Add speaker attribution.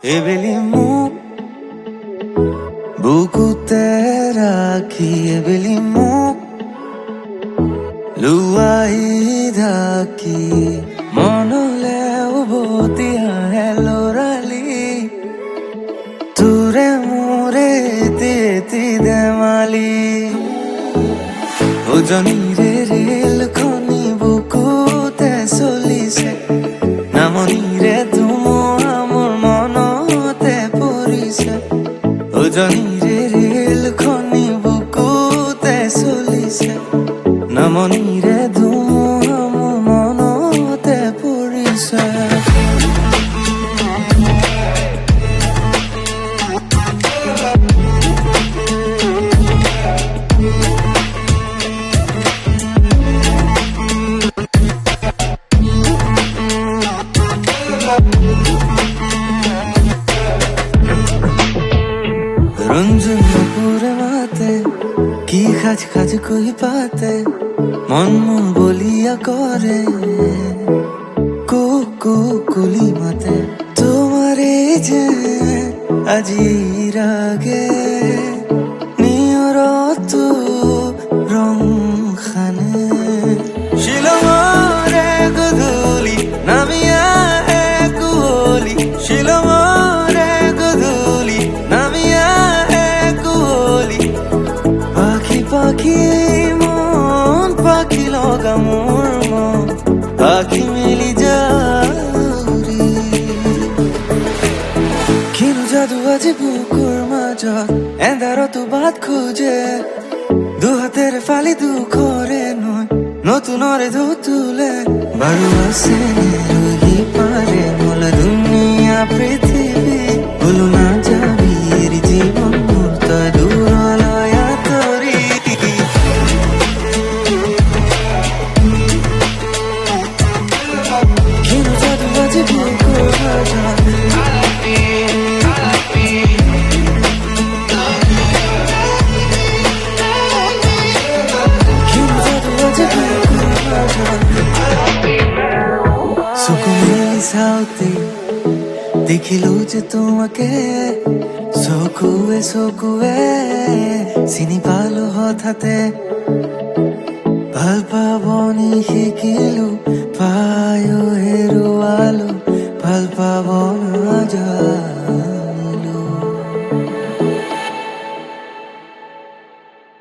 Speaker 1: এবেলি মোক বুকুতে ৰাখি এবেলি মোক লুৱাই ঢাকি মনলে উভতি আহে লৰালি তোৰে মোৰে এটি ধেমালি উজনিৰে ৰেলখনি বুকুতে চলিছে নামনিৰে ধুমুহা মোৰ মনতে পৰিছে উজনিৰে ৰেলখনি বুকুতে চলিছে নামনিৰে ধুমুহা মোৰ মনতে পৰিছে রঞ্জন পুরে মাতে কি খাজ খাজ কই পাতে মন মন বলিয়া করে কুলি মাতে তোমারে যে আজি রাগে নিয়র তু রং খানে শিলমরে গধুলি নামিয়া কুলি শিলমরে গধুলি নামিয়া পাখি মন পাখি লগা মোর মন পাখি মিলি যাওরি কিনো জাদু আজি বুকুর মাজত এন্ধারতো বাট খোঁজে দুহাতের ফালি দুখরে নয় নতুনরে তুলে বারু আছে রহি পারে মোল দুনিয়া পৃথিবী ভুলো না যাবি এর জীবন মুহূর্ত দূরলয়া দেখিলো যে তোমাকে চকুৱে চিনি পালো হঠাতে ভাল পাবনি শিকিলো পায়ো হেৰুৱালো ভাল পাব নাযায়